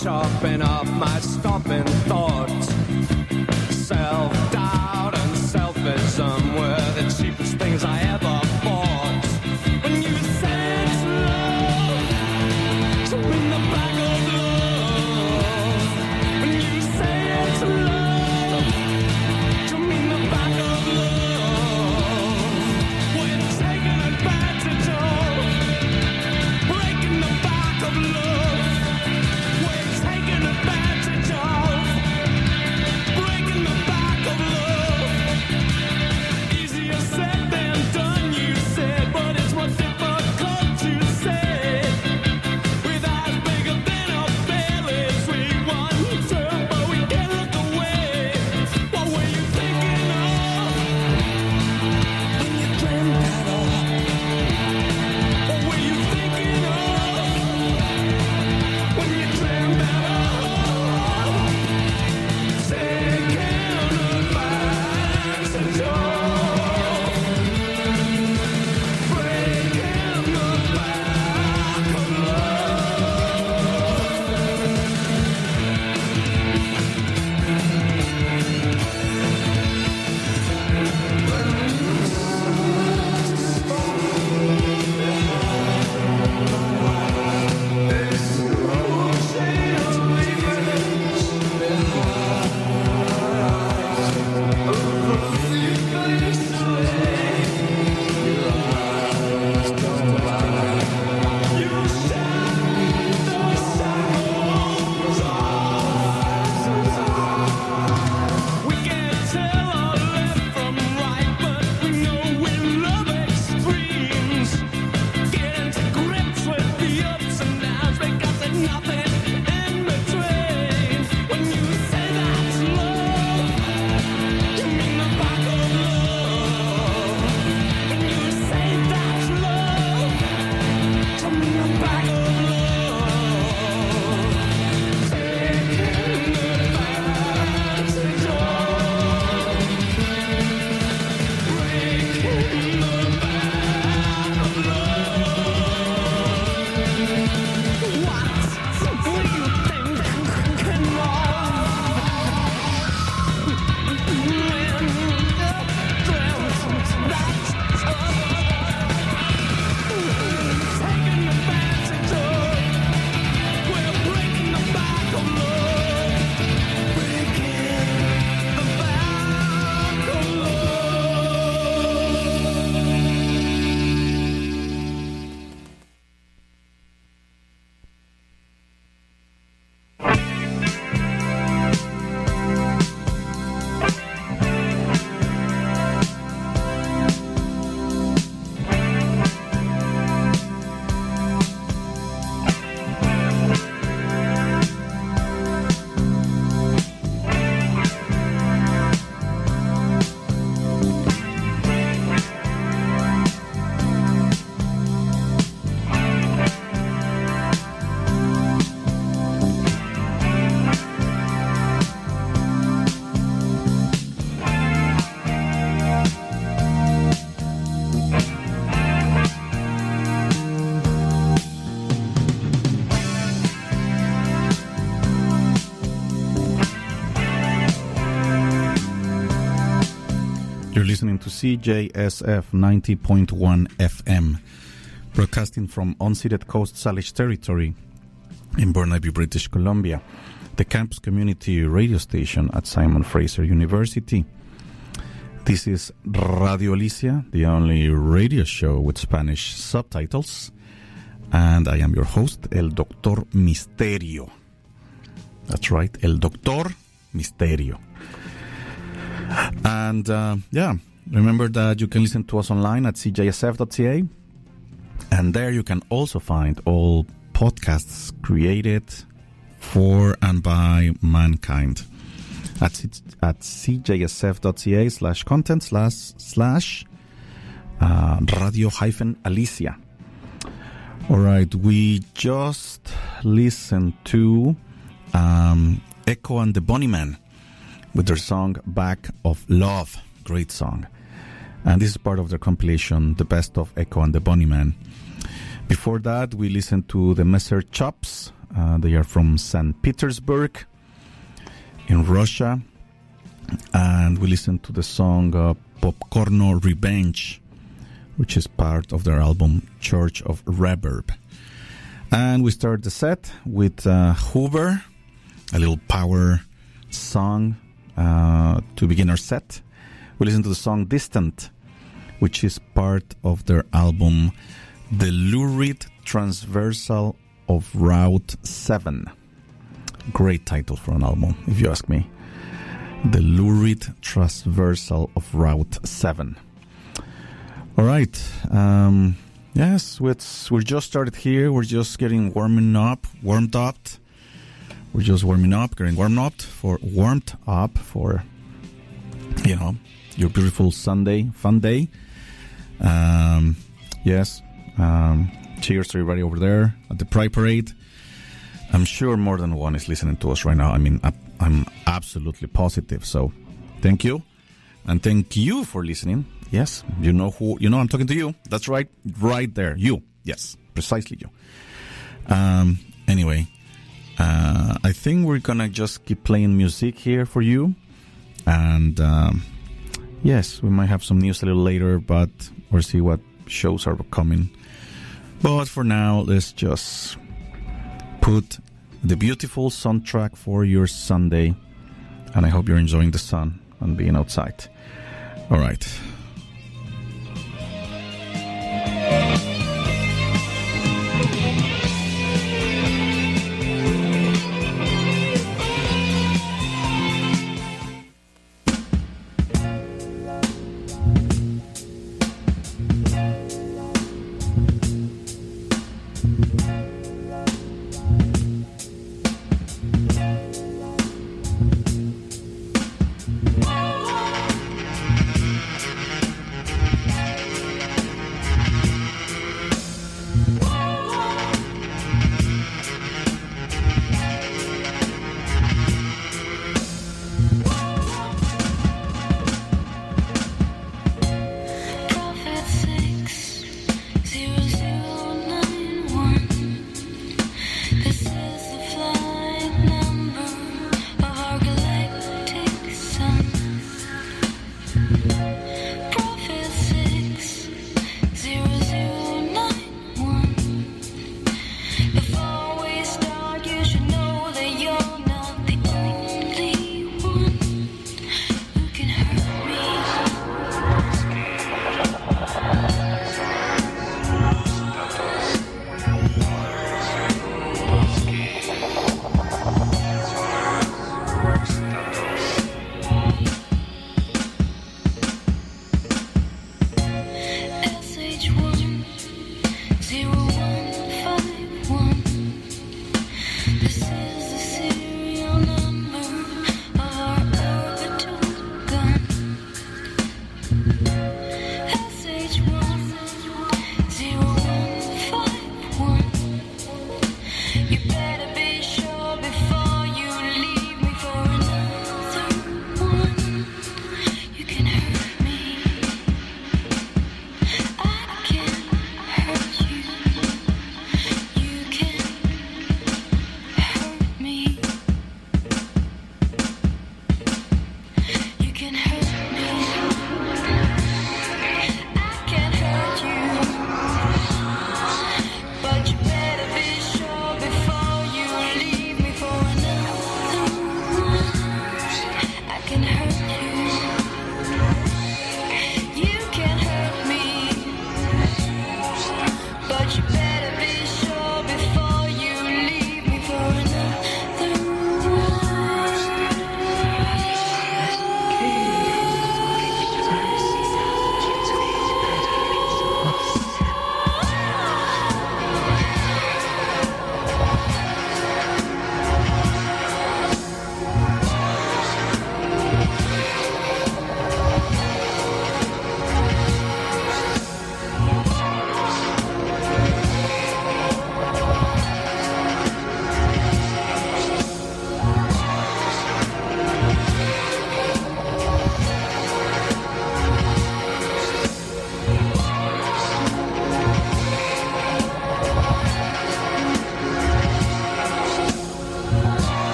chopping off my stopping thoughts. Self-doubt and selfism were the cheapest things I ever bought. When you said love, to win the back of love. When you said love, to win the back of love. We're taking advantage of, breaking the back of love. We're taking advantage of, breaking the back of love. Easier said than done, you said, but it's more difficult to say. With eyes bigger than our bellies, we wonder, but we can't look away. What were you thinking of when you dreamt that all? What were you thinking of when you dreamt that all? Taking advantage of, breaking the back of we can't tell our left from right, but we know we love extremes. Getting to grips with the ups and downs because there's nothing in between. When you say that's love, you mean the back of love. When you say that's love, you mean the back of love. Taking advantage of, breaking the back of love. What were you thinking taking advantage of, we're breaking the back of love, breaking the back of You're listening to CJSF 90.1 FM, broadcasting from unceded Coast Salish territory in Burnaby, British Columbia, the campus community radio station at Simon Fraser University. This is Radio Alicia, the only radio show with Spanish subtitles, and I am your host, El Doctor Misterio. That's right, El Doctor Misterio. And remember that you can listen to us online at cjsf.ca, and there you can also find all podcasts created for and by mankind at cjsf.ca/content/radio-alicia. All right, we just listened to Echo and the Bunnymen with their song Back of Love. Great song. And this is part of their compilation, The Best of Echo and the Bunnymen. Before that, we listened to the Messer Chops They are from St. Petersburg in Russia. And we listened to the song Popcorno Revenge, which is part of their album Church of Reverb. And we start the set with Hoover, a little power song to begin our set. We listen to the song Distant, which is part of their album The Lurid Transversal of Route 7. Great title for an album, if you ask me. The Lurid Transversal of Route 7. All right. Yes, we're just started here. We're just getting warmed up. We're just warming up, getting warmed up for your beautiful Sunday fun day. Yes. Cheers to everybody over there at the Pride Parade. I'm sure more than one is listening to us right now. I mean, I'm absolutely positive. So, thank you, and thank you for listening. Yes, you know I'm talking to you. That's right there. You. Yes, precisely you. Anyway, I think we're gonna just keep playing music here for you, and yes, we might have some news a little later, but we'll see what shows are coming. But for now, let's just put the beautiful soundtrack for your Sunday, and I hope you're enjoying the sun and being outside. All right.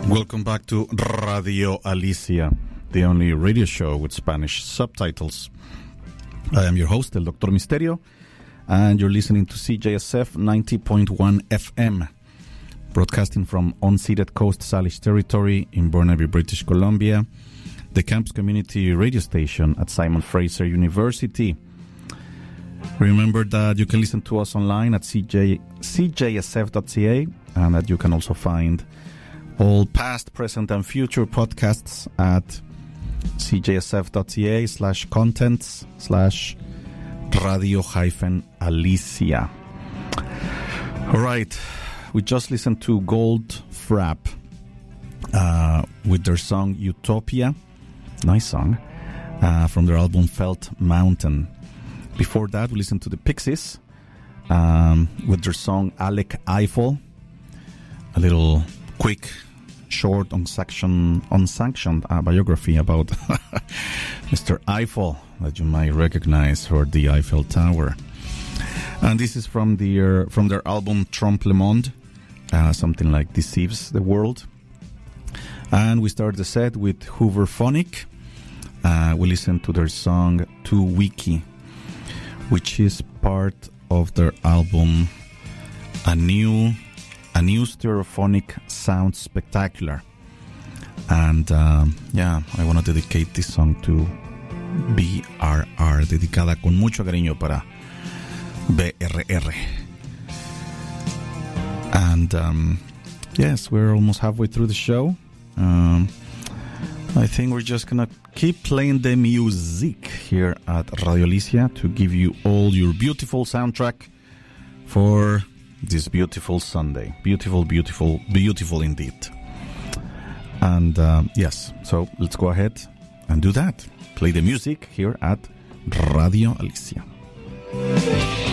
Welcome back to Radio Alicia, the only radio show with Spanish subtitles. I am your host, El Doctor Misterio, and you're listening to CJSF 90.1 FM, broadcasting from unceded Coast Salish territory in Burnaby, British Columbia, the campus community radio station at Simon Fraser University. Remember that you can listen to us online at cjsf.ca, and that you can also find all past, present, and future podcasts at cjsf.ca/contents/radio-alicia. All right, we just listened to Gold Frap with their song Utopia. Nice song. From their album Felt Mountain. Before that, we listened to the Pixies with their song Alec Eiffel. A little quick, short, unsanctioned biography about Mr. Eiffel that you might recognize for the Eiffel Tower. And this is from their album Trompe le Monde, something like Deceives the World. And we started the set with Hooverphonic. We listened to their song To Wiki, which is part of their album A New Stereophonic Sound Spectacular. And I want to dedicate this song to BRR, dedicada con mucho cariño para BRR. And yes, we're almost halfway through the show. I think we're just gonna keep playing the music here at Radio Alicia to give you all your beautiful soundtrack for this beautiful Sunday. Beautiful, beautiful, beautiful indeed. And yes, so let's go ahead and do that. Play the music here at Radio Alicia.